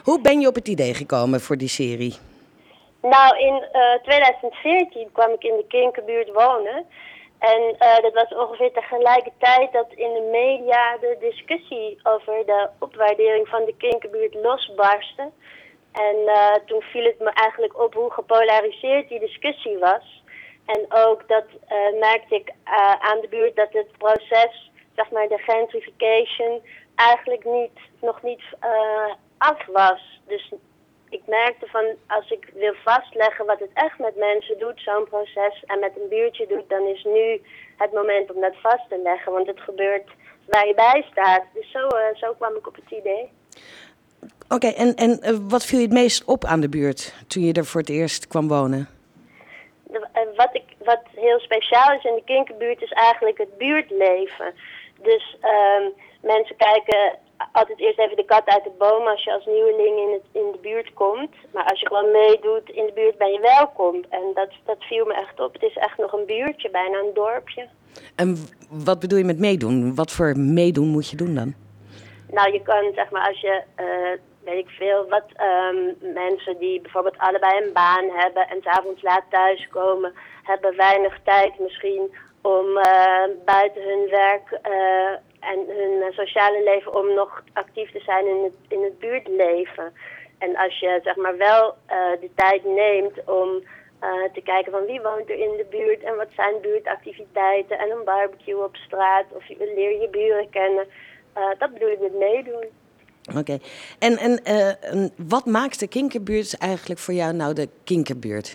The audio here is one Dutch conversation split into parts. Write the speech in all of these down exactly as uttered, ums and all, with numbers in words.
Hoe ben je op het idee gekomen voor die serie? Nou, in uh, tweeduizend veertien kwam ik in de Kinkerbuurt wonen. En uh, dat was ongeveer tegelijkertijd dat in de media de discussie over de opwaardering van de Kinkerbuurt losbarstte. En uh, toen viel het me eigenlijk op hoe gepolariseerd die discussie was. En ook dat uh, merkte ik uh, aan de buurt dat het proces, zeg maar de gentrification, eigenlijk niet, nog niet uh, af was. Dus ik merkte van, als ik wil vastleggen wat het echt met mensen doet, zo'n proces, en met een buurtje doet, dan is nu het moment om dat vast te leggen. Want het gebeurt waar je bij staat. Dus zo, uh, zo kwam ik op het idee. Oké, okay, en, en uh, wat viel je het meest op aan de buurt toen je er voor het eerst kwam wonen? De, uh, wat, ik, wat heel speciaal is in de Kinkerbuurt is eigenlijk het buurtleven. Dus uh, mensen kijken altijd eerst even de kat uit de boom als je als nieuweling in, het, in de buurt komt. Maar als je gewoon meedoet in de buurt ben je welkom. En dat, dat viel me echt op. Het is echt nog een buurtje, bijna een dorpje. En wat bedoel je met meedoen? Wat voor meedoen moet je doen dan? Nou, je kan zeg maar als je, uh, weet ik veel, wat um, mensen die bijvoorbeeld allebei een baan hebben en 's avonds laat thuiskomen, hebben weinig tijd misschien om uh, buiten hun werk uh, en hun uh, sociale leven om nog actief te zijn in het, in het buurtleven. En als je zeg maar wel uh, de tijd neemt om uh, te kijken van wie woont er in de buurt en wat zijn buurtactiviteiten en een barbecue op straat of je leer je buren kennen. Uh, dat bedoel ik met meedoen. Oké. Okay. En, en uh, wat maakt de Kinkerbuurt eigenlijk voor jou nou de Kinkerbuurt?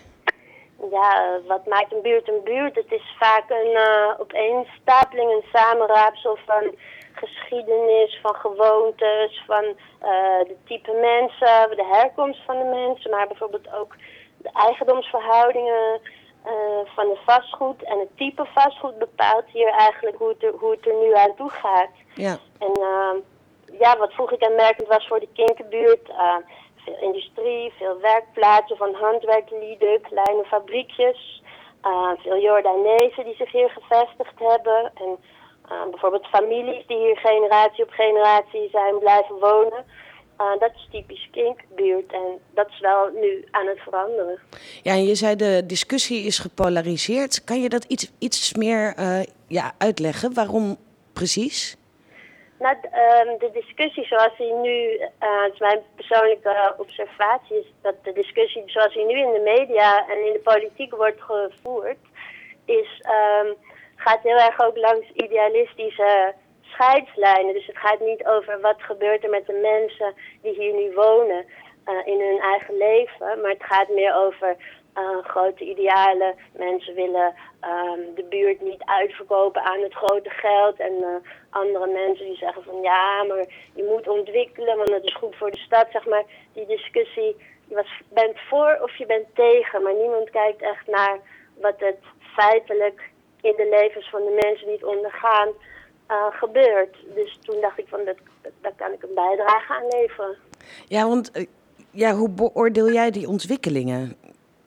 Ja, uh, wat maakt een buurt een buurt? Het is vaak een uh, opeenstapeling, een samenraapsel van geschiedenis, van gewoontes, van uh, de type mensen, de herkomst van de mensen, maar bijvoorbeeld ook de eigendomsverhoudingen uh, van het vastgoed. En het type vastgoed bepaalt hier eigenlijk hoe het er, hoe het er nu aan toe gaat. Ja. En uh, ja, wat vroeg ik aanmerkend was voor de Kinkerbuurt, uh, veel industrie, veel werkplaatsen van handwerklieden, kleine fabriekjes, uh, veel Jordanezen die zich hier gevestigd hebben. En uh, bijvoorbeeld families die hier generatie op generatie zijn blijven wonen. Uh, dat is typisch Kinkerbuurt en dat is wel nu aan het veranderen. Ja, en je zei de discussie is gepolariseerd. Kan je dat iets, iets meer uh, ja, uitleggen? Waarom precies? Nou, de, uh, de discussie zoals die nu, uh, het is mijn persoonlijke observatie, is dat de discussie zoals die nu in de media en in de politiek wordt gevoerd, is, um, gaat heel erg ook langs idealistische scheidslijnen. Dus het gaat niet over wat gebeurt er met de mensen die hier nu wonen uh, in hun eigen leven, maar het gaat meer over Uh, grote idealen. Mensen willen um, de buurt niet uitverkopen aan het grote geld. En uh, andere mensen die zeggen van ja, maar je moet ontwikkelen, want dat is goed voor de stad. Zeg maar, die discussie, je was, bent voor of je bent tegen. Maar niemand kijkt echt naar wat het feitelijk in de levens van de mensen die het ondergaan uh, gebeurt. Dus toen dacht ik van, dat, dat, daar kan ik een bijdrage aan leveren. Ja, want uh, ja, hoe beoordeel jij die ontwikkelingen?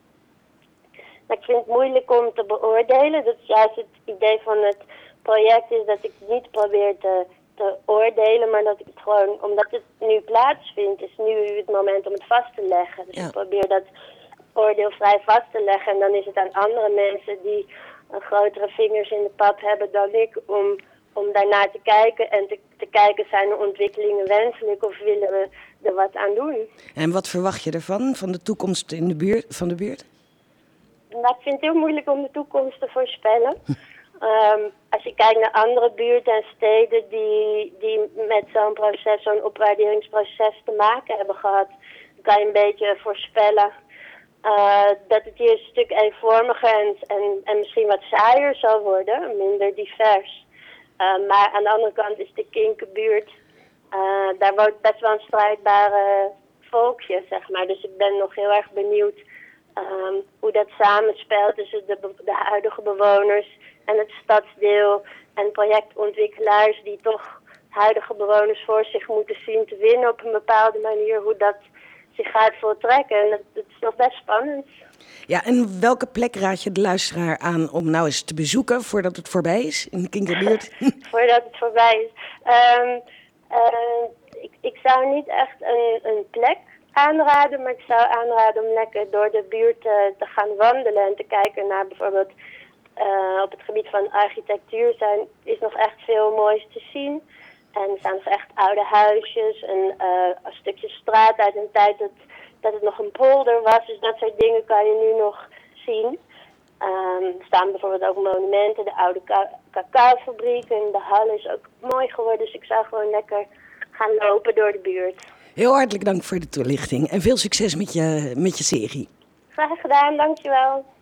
Ik vind het moeilijk om te beoordelen. Dat is juist het idee van het project is dat ik het niet probeer te, te oordelen, maar dat ik het gewoon, omdat het nu plaatsvindt, is nu het moment om het vast te leggen. Dus ja. Ik probeer dat oordeel vrij vast te leggen en dan is het aan andere mensen die een grotere vingers in de pap hebben dan ik om, om daarnaar te kijken en te, te kijken zijn de ontwikkelingen wenselijk of willen we er wat aan doen. En wat verwacht je ervan, van de toekomst in de buurt, van de buurt? Nou, ik vind het heel moeilijk om de toekomst te voorspellen. Um, als je kijkt naar andere buurten en steden die, die met zo'n proces, zo'n opwaarderingsproces te maken hebben gehad, dan kan je een beetje voorspellen uh, dat het hier een stuk eenvormiger en, en, en misschien wat saaier zal worden, minder divers. Uh, maar aan de andere kant is de Kinkerbuurt, uh, daar woont best wel een strijdbare volkje, zeg maar. Dus ik ben nog heel erg benieuwd Um, hoe dat samenspeelt tussen de, be- de huidige bewoners en het stadsdeel en projectontwikkelaars die toch huidige bewoners voor zich moeten zien te winnen op een bepaalde manier, hoe dat zich gaat voltrekken. En dat, dat is nog best spannend. Ja, en welke plek raad je de luisteraar aan om nou eens te bezoeken voordat het voorbij is in de Kinkerbuurt? Voordat het voorbij is. Um, uh, ik, ik zou niet echt een, een plek aanraden, maar ik zou aanraden om lekker door de buurt uh, te gaan wandelen en te kijken naar bijvoorbeeld uh, op het gebied van architectuur zijn, is nog echt veel moois te zien. En er staan dus echt oude huisjes en uh, een stukje straat uit een tijd dat, dat het nog een polder was. Dus dat soort dingen kan je nu nog zien. Um, er staan bijvoorbeeld ook monumenten, de oude ka- cacaofabriek en de hal is ook mooi geworden. Dus ik zou gewoon lekker gaan lopen door de buurt. Heel hartelijk dank voor de toelichting en veel succes met je, met je serie. Graag gedaan, dankjewel.